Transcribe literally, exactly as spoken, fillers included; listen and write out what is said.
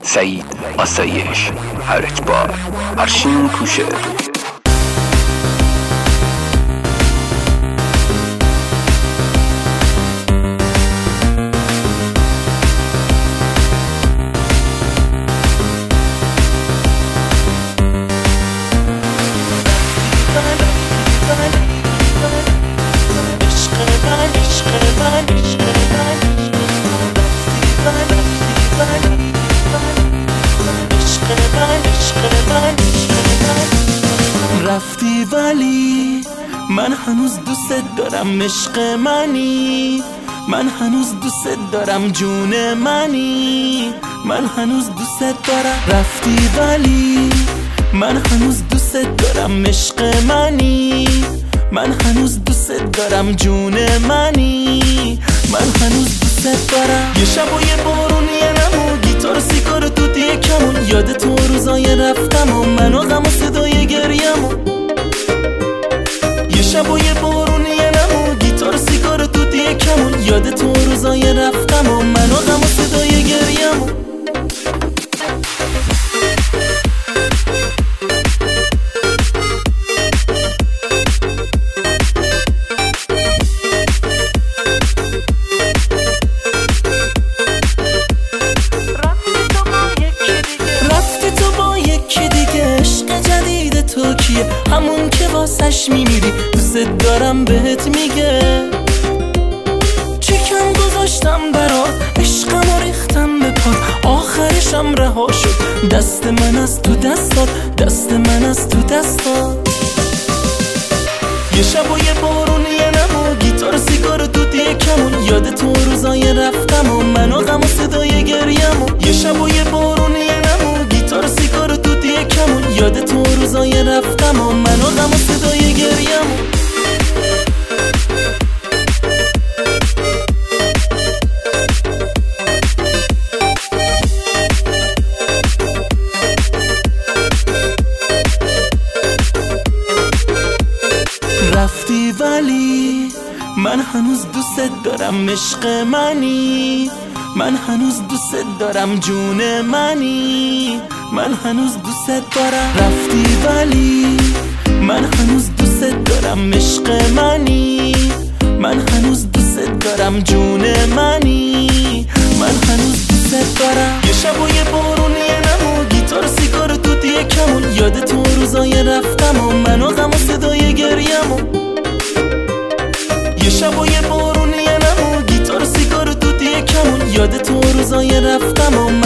سعید آسایش، هر اجبار، ارشین کوشه. رفتی ولی من هنوز دوست دارم، عشق منی، من هنوز دوست دارم، جون منی، من هنوز دوست دارم. رفتی ولی من هنوز دوست دارم، عشق منی، من هنوز دوست دارم، جون منی، من هنوز دوست دارم. یه شب و یه بارون، یه نمو، گیتار سیگار و دودی کمون، یاد تو روزای رفتم و من و غم و صدای گریمو. یه شب و یه بارون، یه نمو، گیتار سیگار و دودی کمون، یاد تو روزای رفتم و من و غم و صدای گریمو. همون که واسش میمیری، دوست دارم بهت میگه. چکم گذاشتم برات، عشقم ریختم به پات، آخرشم رها شد، دست من از تو دستات، دست من از تو دستات. یه شب و یه بارون، یه نمو، گیتار سیگار و دودی کمون، یاد تو روزای رفتم و من و غم و صدای گریمو. یه شب و یه بارون، یه نمو، گیتار سیگار و دودی کمون، یاد تو روزای رفتم و من و غم و صدای گریمو. رفتی ولی من هنوز دوست دارم، عشق منی، من هنوز دوست دارم، جون منی، من هنوز دوست دارم. رفتی ولی من هنوز دوست دارم، عشق منی، من هنوز دوست دارم، جون منی، من هنوز دوست دارم. یه شب و یه بارون، یه نمو، گیتار سیگار و دودی کمون، یاد تو روزای رفتم و من و غم و صدای گریمو. یه شب و یه بارون، یه نمو، گیتار سیگار و دودی کمون، یاد تو روزای رفتم و